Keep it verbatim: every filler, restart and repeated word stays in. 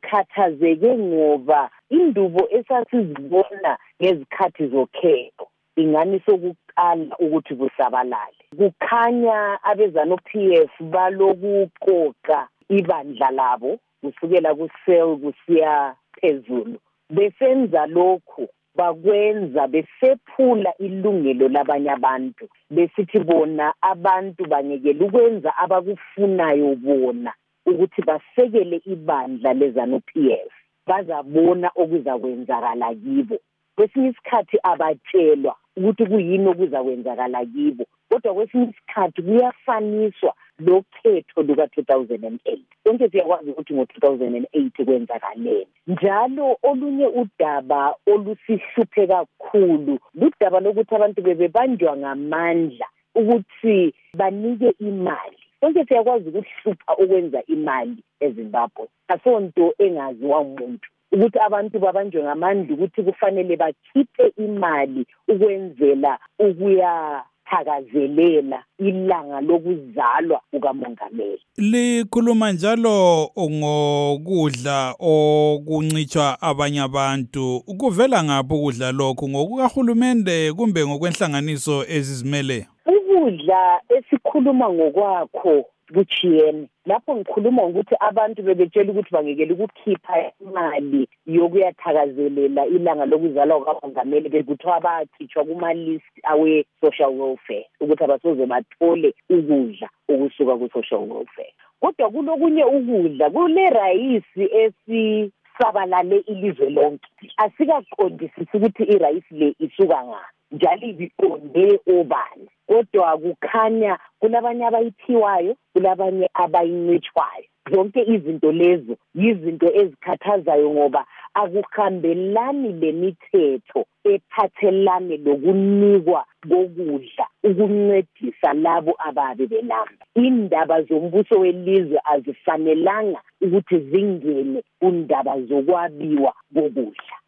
sikhathazeke ngoba indubo esasizibona ngezikhathi zokhetho ingani sokuqala ukuthi kusabalale. Kukhanya abezanu-P F balokuqoqa ibandla labo kusukela ku-cell kusiya phezulu. Besenza lokhu bakwenza besephula ilungelo labanye abantu besithi bona abantu bangekela ukwenza abakufunayo bona ukuthi basekele ibandla lezanu-P F bazabona okuzakwenzakala kibo. Kwesinye isikhathi abatshelwa ukuthi kuyini okuzakwenzakala kibo, kodwa kwesinye isikhathi kuyafaniswa lokhetho luka two thousand eight. Konke siyakwazi ukuthi ngo-two thousand eight kwenzakaleni. Njalo olunye udaba olusihluphe kakhulu ludaba lokuthi abantu bebebanjwa ngamandla ukuthi banike imali. Konke siyakwazi ukuhlupha ukwenza imali eZimbabwe. Asonto engaziwa umuntu ukuthi abantu babanjwe ngamandla ukuthi kufanele bakhiphe imali ukwenzela ukuya thakazelela ilanga lokuzalwa kukamongameli. Likhuluma njalo ngokudla okuncitshwa abanye abantu. Kuvela ngaphi ukudla lokho, ngokukahulumende kumbe ngokwenhlanganiso ezizimele? Ukudla esikhuluma ngokwakho kuchiyene. Lapho ngikhuluma ukuthi abantu bebetshela ukuthi bangekela ukukhipha imali yokuyathakazelela ilanga lokuzalwa kukamongameli, bekuthiwa bakhitshwa kuma-list awe-social welfare ukuthi abasoze bathole ukudla okusuka ku-social welfare. Kodwa kulokunye ukudla, kule rayisi esisabalale ilizwe lonke. Asikaqondisisi ukuthi irayisi le isuka ngaphi njalo ibiqonde obani, kodwa kukhanya kulabanye abayiphiwayo, kulabanye abayincitshwayo. Zonke izinto lezo yizinto ezikhathazayo ngoba akuhambelani lemithetho ephathelane lokunikwa kokudla ukuncedisa labo ababe belamba. Indaba zombuso welizwe azifanelanga ukuthi zingene kundaba zokwabiwa kokudla.